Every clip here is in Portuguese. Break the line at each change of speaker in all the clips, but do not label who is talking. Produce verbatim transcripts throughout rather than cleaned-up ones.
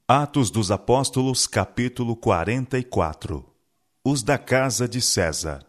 Atos dos Apóstolos, capítulo quarenta e quatro. Os da casa de César.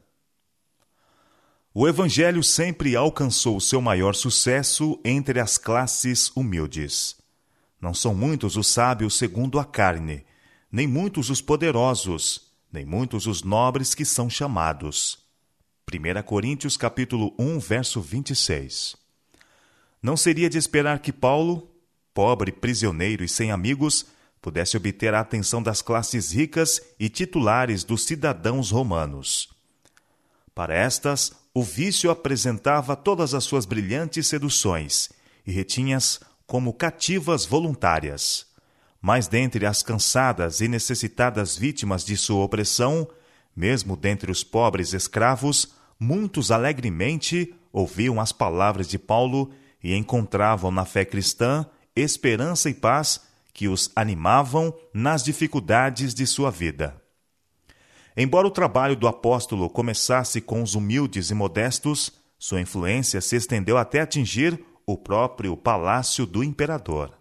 O Evangelho sempre alcançou seu maior sucesso entre as classes humildes. Não são muitos os sábios segundo a carne, nem muitos os poderosos, nem muitos os nobres que são chamados. primeira Coríntios, capítulo um, verso vinte e seis. Não seria de esperar que Paulo, pobre, prisioneiro e sem amigos, pudesse obter a atenção das classes ricas e titulares dos cidadãos romanos. Para estas, o vício apresentava todas as suas brilhantes seduções e retinha-as como cativas voluntárias. Mas dentre as cansadas e necessitadas vítimas de sua opressão, mesmo dentre os pobres escravos, muitos alegremente ouviam as palavras de Paulo e encontravam na fé cristã esperança e paz que os animavam nas dificuldades de sua vida. Embora o trabalho do apóstolo começasse com os humildes e modestos, sua influência se estendeu até atingir o próprio palácio do imperador.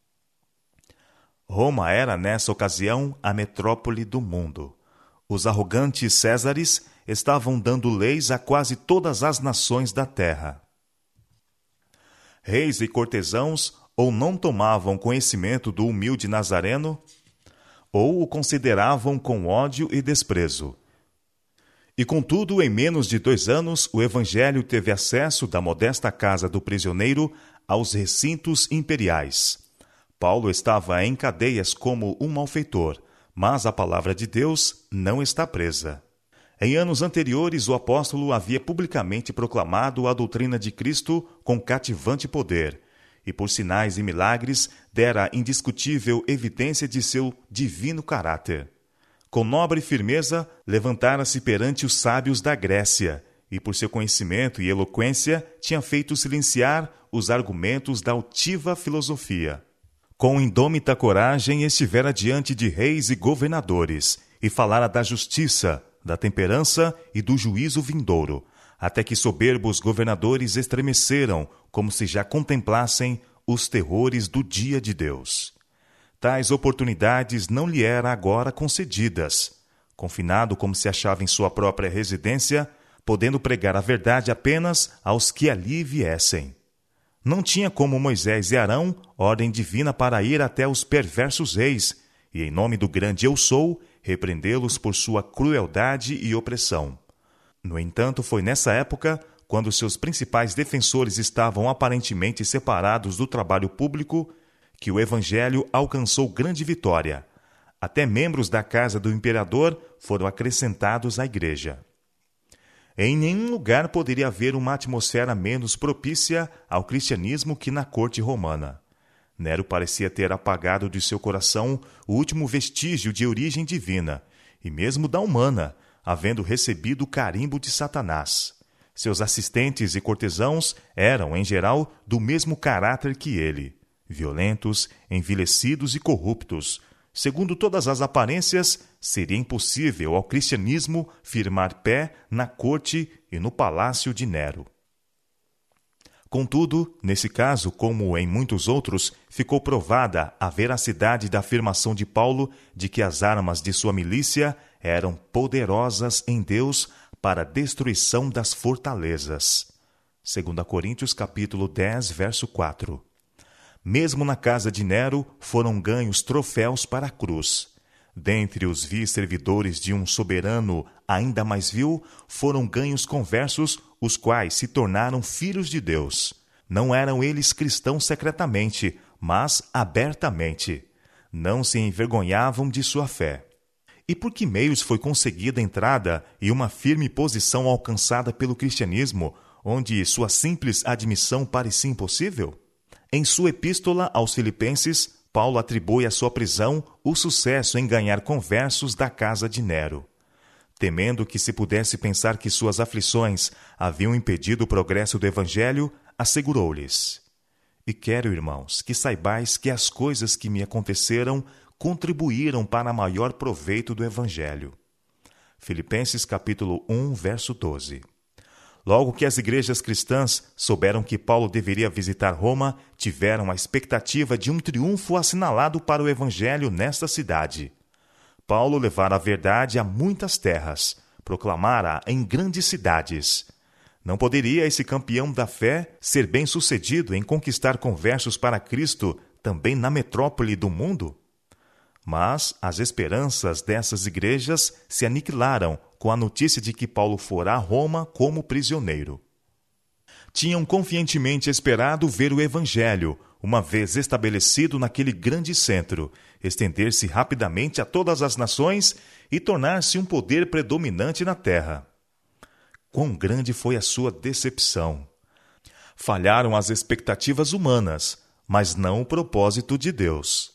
Roma era, nessa ocasião, a metrópole do mundo. Os arrogantes césares estavam dando leis a quase todas as nações da terra. Reis e cortesãos ou não tomavam conhecimento do humilde Nazareno, ou o consideravam com ódio e desprezo. E contudo, em menos de dois anos, o Evangelho teve acesso da modesta casa do prisioneiro aos recintos imperiais. Paulo estava em cadeias como um malfeitor, mas a palavra de Deus não está presa. Em anos anteriores, o apóstolo havia publicamente proclamado a doutrina de Cristo com cativante poder, e por sinais e milagres dera indiscutível evidência de seu divino caráter. Com nobre firmeza, levantara-se perante os sábios da Grécia, e por seu conhecimento e eloquência tinha feito silenciar os argumentos da altiva filosofia. Com indômita coragem estivera diante de reis e governadores, e falara da justiça, da temperança e do juízo vindouro, até que soberbos governadores estremeceram, como se já contemplassem os terrores do dia de Deus. Tais oportunidades não lhe eram agora concedidas. Confinado como se achava em sua própria residência, podendo pregar a verdade apenas aos que ali viessem. Não tinha como Moisés e Arão ordem divina para ir até os perversos reis, e em nome do grande Eu Sou, repreendê-los por sua crueldade e opressão. No entanto, foi nessa época, quando seus principais defensores estavam aparentemente separados do trabalho público, que o Evangelho alcançou grande vitória. Até membros da casa do imperador foram acrescentados à igreja. Em nenhum lugar poderia haver uma atmosfera menos propícia ao cristianismo que na corte romana. Nero parecia ter apagado de seu coração o último vestígio de origem divina, e mesmo da humana, havendo recebido o carimbo de Satanás. Seus assistentes e cortesãos eram, em geral, do mesmo caráter que ele, violentos, envilecidos e corruptos. Segundo todas as aparências, seria impossível ao cristianismo firmar pé na corte e no palácio de Nero. Contudo, nesse caso, como em muitos outros, ficou provada a veracidade da afirmação de Paulo de que as armas de sua milícia eram poderosas em Deus para a destruição das fortalezas. segunda Coríntios, capítulo dez, verso quatro. Mesmo na casa de Nero foram ganhos troféus para a cruz. Dentre os vis servidores de um soberano ainda mais vil, foram ganhos conversos, os quais se tornaram filhos de Deus. Não eram eles cristãos secretamente, mas abertamente. Não se envergonhavam de sua fé. E por que meios foi conseguida a entrada e uma firme posição alcançada pelo cristianismo, onde sua simples admissão parecia impossível? Em sua epístola aos Filipenses, Paulo atribui à sua prisão o sucesso em ganhar conversos da casa de Nero. Temendo que se pudesse pensar que suas aflições haviam impedido o progresso do Evangelho, assegurou-lhes: E quero, irmãos, que saibais que as coisas que me aconteceram contribuíram para maior proveito do Evangelho. Filipenses capítulo um, verso doze. Logo que as igrejas cristãs souberam que Paulo deveria visitar Roma, tiveram a expectativa de um triunfo assinalado para o evangelho nesta cidade. Paulo levara a verdade a muitas terras, proclamara em grandes cidades. Não poderia esse campeão da fé ser bem-sucedido em conquistar conversos para Cristo também na metrópole do mundo? Mas as esperanças dessas igrejas se aniquilaram com a notícia de que Paulo fora a Roma como prisioneiro. Tinham confiantemente esperado ver o evangelho, uma vez estabelecido naquele grande centro, estender-se rapidamente a todas as nações e tornar-se um poder predominante na terra. Quão grande foi a sua decepção! Falharam as expectativas humanas, mas não o propósito de Deus.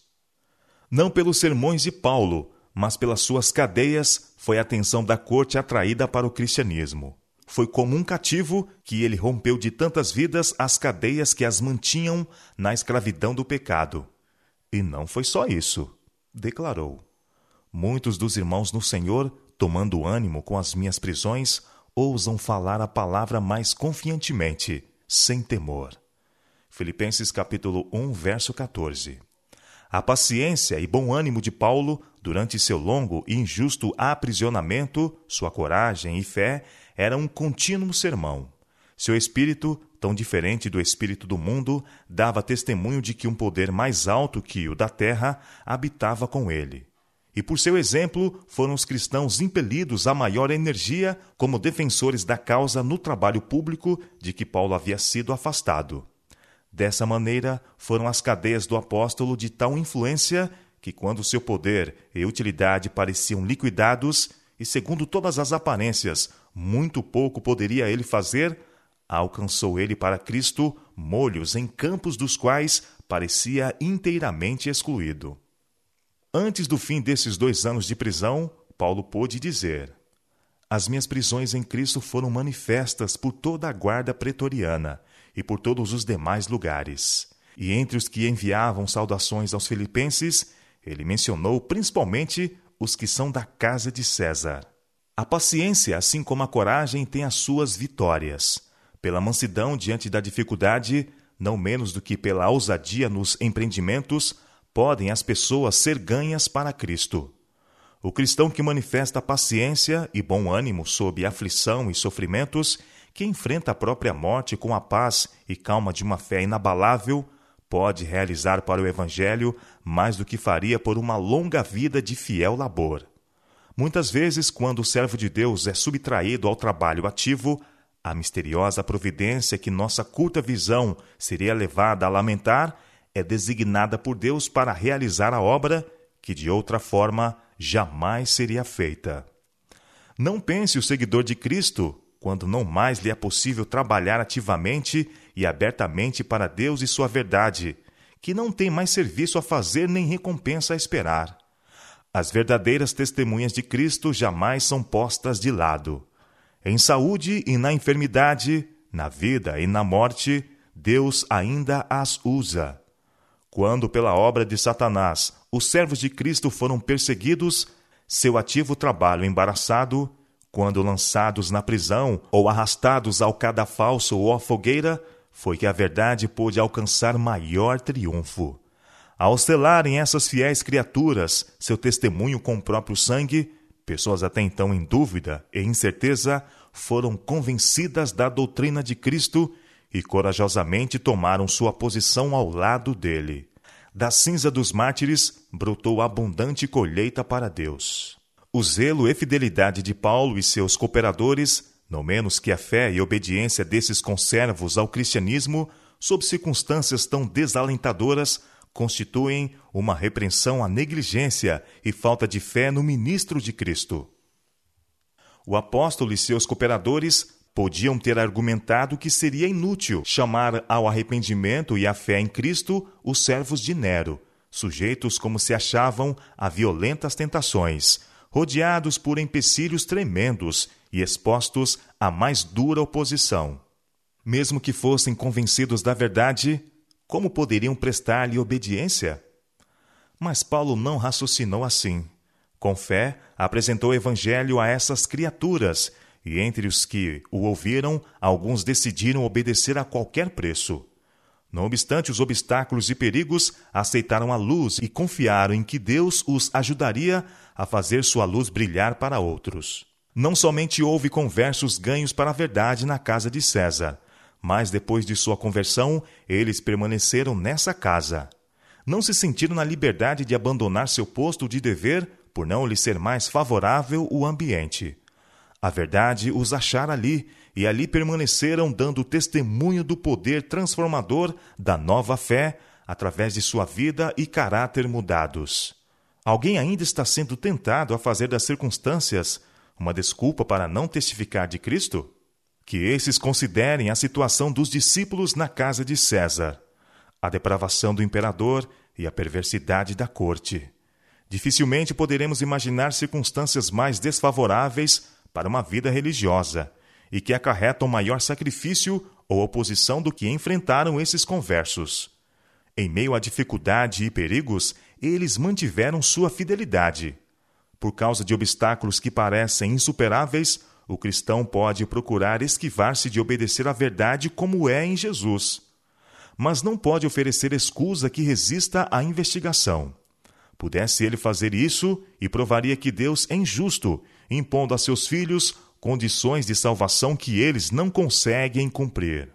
Não pelos sermões de Paulo, mas pelas suas cadeias, foi a atenção da corte atraída para o cristianismo. Foi como um cativo que ele rompeu de tantas vidas as cadeias que as mantinham na escravidão do pecado. E não foi só isso, declarou. Muitos dos irmãos no Senhor, tomando ânimo com as minhas prisões, ousam falar a palavra mais confiantemente, sem temor. Filipenses capítulo um, verso catorze. A paciência e bom ânimo de Paulo, durante seu longo e injusto aprisionamento, sua coragem e fé, era um contínuo sermão. Seu espírito, tão diferente do espírito do mundo, dava testemunho de que um poder mais alto que o da terra habitava com ele. E por seu exemplo, foram os cristãos impelidos a maior energia como defensores da causa no trabalho público de que Paulo havia sido afastado. Dessa maneira, foram as cadeias do apóstolo de tal influência que, quando seu poder e utilidade pareciam liquidados, e segundo todas as aparências, muito pouco poderia ele fazer, alcançou ele para Cristo molhos em campos dos quais parecia inteiramente excluído. Antes do fim desses dois anos de prisão, Paulo pôde dizer: as minhas prisões em Cristo foram manifestas por toda a guarda pretoriana e por todos os demais lugares. E entre os que enviavam saudações aos filipenses, ele mencionou principalmente os que são da casa de César. A paciência, assim como a coragem, tem as suas vitórias. Pela mansidão diante da dificuldade, não menos do que pela ousadia nos empreendimentos, podem as pessoas ser ganhas para Cristo. O cristão que manifesta paciência e bom ânimo sob aflição e sofrimentos, que enfrenta a própria morte com a paz e calma de uma fé inabalável, pode realizar para o Evangelho mais do que faria por uma longa vida de fiel labor. Muitas vezes, quando o servo de Deus é subtraído ao trabalho ativo, a misteriosa providência que nossa curta visão seria levada a lamentar é designada por Deus para realizar a obra que, de outra forma, jamais seria feita. Não pense o seguidor de Cristo, quando não mais lhe é possível trabalhar ativamente e abertamente para Deus e sua verdade, que não tem mais serviço a fazer nem recompensa a esperar. As verdadeiras testemunhas de Cristo jamais são postas de lado. Em saúde e na enfermidade, na vida e na morte, Deus ainda as usa. Quando, pela obra de Satanás, os servos de Cristo foram perseguidos, seu ativo trabalho embaraçado, quando lançados na prisão ou arrastados ao cadafalso ou à fogueira, foi que a verdade pôde alcançar maior triunfo. Ao selarem essas fiéis criaturas seu testemunho com o próprio sangue, pessoas até então em dúvida e incerteza foram convencidas da doutrina de Cristo e corajosamente tomaram sua posição ao lado dele. Da cinza dos mártires brotou abundante colheita para Deus. O zelo e fidelidade de Paulo e seus cooperadores, não menos que a fé e obediência desses conservos ao cristianismo, sob circunstâncias tão desalentadoras, constituem uma repreensão à negligência e falta de fé no ministro de Cristo. O apóstolo e seus cooperadores podiam ter argumentado que seria inútil chamar ao arrependimento e à fé em Cristo os servos de Nero, sujeitos como se achavam a violentas tentações, rodeados por empecilhos tremendos e expostos à mais dura oposição. Mesmo que fossem convencidos da verdade, como poderiam prestar-lhe obediência? Mas Paulo não raciocinou assim. Com fé, apresentou o Evangelho a essas criaturas e entre os que o ouviram, alguns decidiram obedecer a qualquer preço. Não obstante os obstáculos e perigos, aceitaram a luz e confiaram em que Deus os ajudaria a fazer sua luz brilhar para outros. Não somente houve conversos ganhos para a verdade na casa de César, mas depois de sua conversão, eles permaneceram nessa casa. Não se sentiram na liberdade de abandonar seu posto de dever por não lhe ser mais favorável o ambiente. A verdade os achara ali, e ali permaneceram dando testemunho do poder transformador da nova fé através de sua vida e caráter mudados. Alguém ainda está sendo tentado a fazer das circunstâncias uma desculpa para não testificar de Cristo? Que esses considerem a situação dos discípulos na casa de César, a depravação do imperador e a perversidade da corte. Dificilmente poderemos imaginar circunstâncias mais desfavoráveis para uma vida religiosa e que acarretam maior sacrifício ou oposição do que enfrentaram esses conversos. Em meio à dificuldade e perigos, eles mantiveram sua fidelidade. Por causa de obstáculos que parecem insuperáveis, o cristão pode procurar esquivar-se de obedecer à verdade como é em Jesus. Mas não pode oferecer escusa que resista à investigação. Pudesse ele fazer isso, e provaria que Deus é injusto, impondo a seus filhos condições de salvação que eles não conseguem cumprir.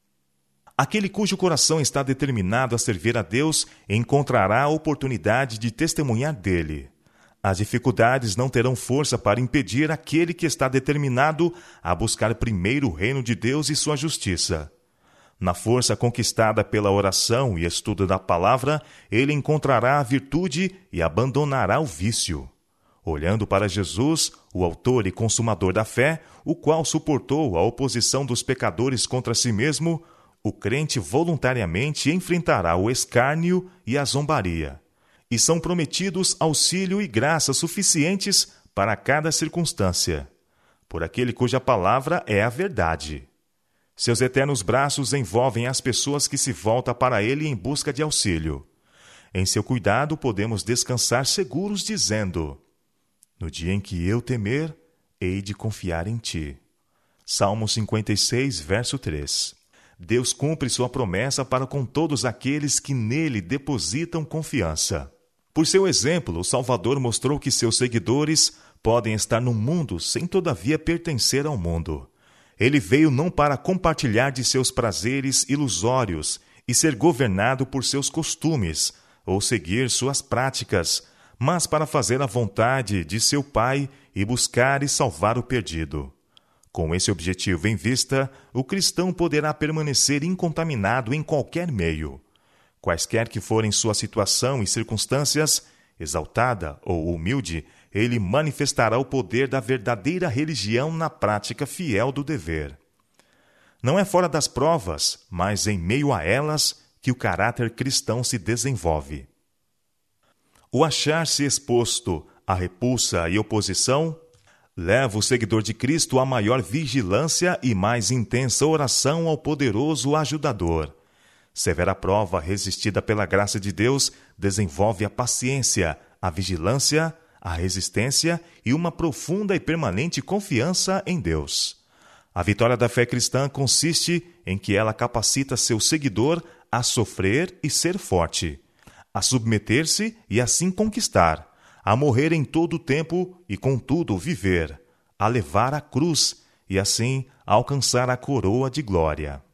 Aquele cujo coração está determinado a servir a Deus encontrará a oportunidade de testemunhar dele. As dificuldades não terão força para impedir aquele que está determinado a buscar primeiro o reino de Deus e sua justiça. Na força conquistada pela oração e estudo da palavra, ele encontrará a virtude e abandonará o vício. Olhando para Jesus, o autor e consumador da fé, o qual suportou a oposição dos pecadores contra si mesmo, o crente voluntariamente enfrentará o escárnio e a zombaria. E são prometidos auxílio e graça suficientes para cada circunstância, por aquele cuja palavra é a verdade. Seus eternos braços envolvem as pessoas que se voltam para ele em busca de auxílio. Em seu cuidado podemos descansar seguros, dizendo: no dia em que eu temer, hei de confiar em ti. Salmo cinquenta e seis, verso três. Deus cumpre sua promessa para com todos aqueles que nele depositam confiança. Por seu exemplo, o Salvador mostrou que seus seguidores podem estar no mundo sem todavia pertencer ao mundo. Ele veio não para compartilhar de seus prazeres ilusórios e ser governado por seus costumes ou seguir suas práticas, mas para fazer a vontade de seu Pai e buscar e salvar o perdido. Com esse objetivo em vista, o cristão poderá permanecer incontaminado em qualquer meio. Quaisquer que forem sua situação e circunstâncias, exaltada ou humilde, ele manifestará o poder da verdadeira religião na prática fiel do dever. Não é fora das provas, mas em meio a elas, que o caráter cristão se desenvolve. O achar-se exposto à repulsa e oposição leva o seguidor de Cristo a maior vigilância e mais intensa oração ao poderoso ajudador. Severa prova resistida pela graça de Deus desenvolve a paciência, a vigilância, a resistência e uma profunda e permanente confiança em Deus. A vitória da fé cristã consiste em que ela capacita seu seguidor a sofrer e ser forte, a submeter-se e assim conquistar, a morrer em todo o tempo e contudo viver, a levar a cruz e assim alcançar a coroa de glória.